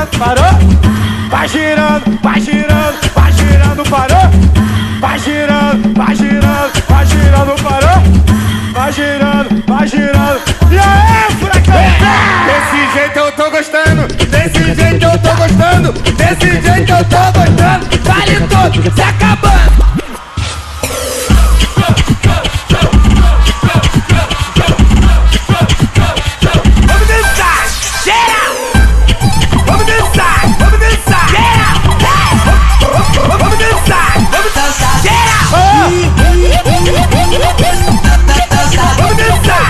parou. Vai girando, vai girando, vai girando, parou. Vai girando, vai girando, vai girando, parou. Vai girando, vai girando. E aí, furacão? Desse jeito eu tô gostando, desse jeito eu tô gostando, desse jeito eu tô gostando. Vale todo, se acabando. Vamos dançar, geral. Vamos dançar, vamos dançar, geral. Vamos dançar, vamos dançar, geral. Vamos dançar,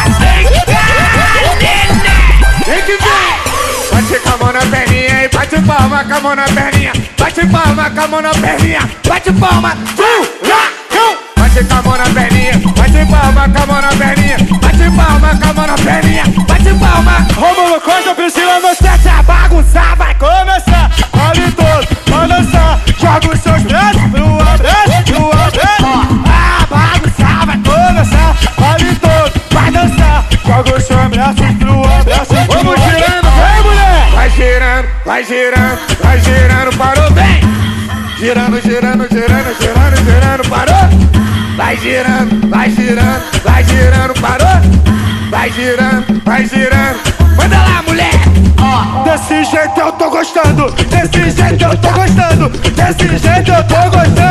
vem que vem. Bate com a mão na perninha e bate palma com a mão na perninha. Bate palma com a mão na perninha. Bate palma, bate com a mão na perninha. Bate palma com a mão na perninha. Bate palma com a mão na perninha. Bate palma. Rômulo Costa, Priscila no set, a bagunça vai começar. Vale todo, vai dançar. Joga os seus braços pro abraço, pro abraço. A bagunça vai começar. Vale todo, vai dançar. Joga os seus braços pro abraço. Vamos girando, vem, mulher. vai girando, vai girando, vai girando, parou, vem! Girando, girando, girando, girando, girando, parou! Vai girando, vai girando, vai girando, parou! Vai girando, vai girando, manda lá, mulher! Desse jeito eu tô gostando, desse jeito eu tô gostando, desse jeito eu tô gostando.